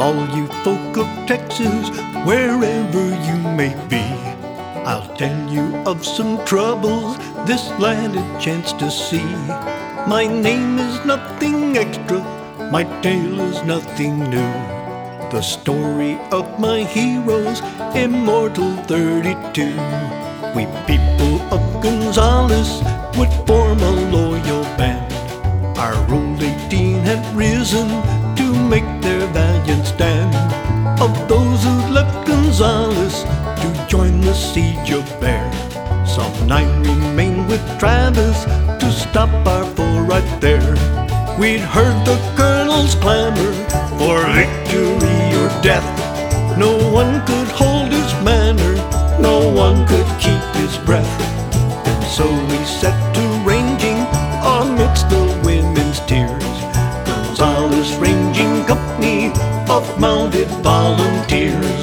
all you folk of Texas, wherever you may be. I'll tell you of some troubles this lad had chanced to see. My name is nothing extra, my tale is nothing new. The story of my heroes, immortal 32. We people of Gonzales would form a loyal band. Our old 18 had risen to make their valiant stand. Of those who left Gonzales to join the siege of Bear, some 9 remained with Travis to stop our foe right there. We'd heard the colonel's clamor for victory or death. No one could hold his manner, no one could keep his breath. And so we set to ranging amidst the women's tears. Gonzales Ranging Company of Mounted Volunteers.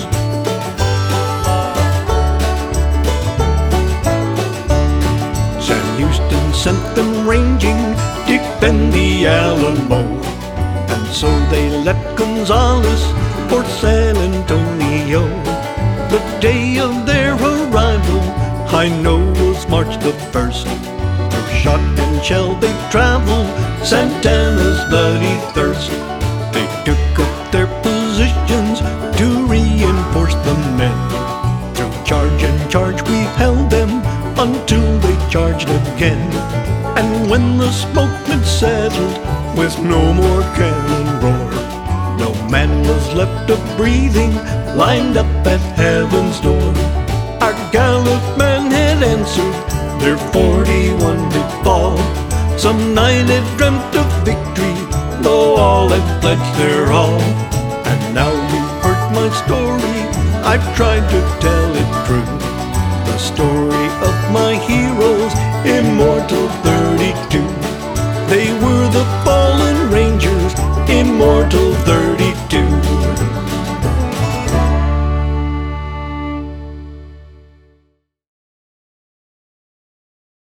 Sam Houston sent them ranging, defend the Alamo. And so they left Gonzales for San Antonio. The day of their arrival, I know, was March the 1st. Through shot and shell they traveled Santana's bloody thirst. They took up their positions to reinforce the men. Through charge and charge we held them until they charged again. And when the smoke had settled with no more cannon roar, no man was left a breathing, lined up at heaven's door. Our gallant men had answered, their 41 did fall. Some 9 had dreamt of victory, though all had pledged their all. And now you've heard my story, I've tried to tell it true. The story of my heroes,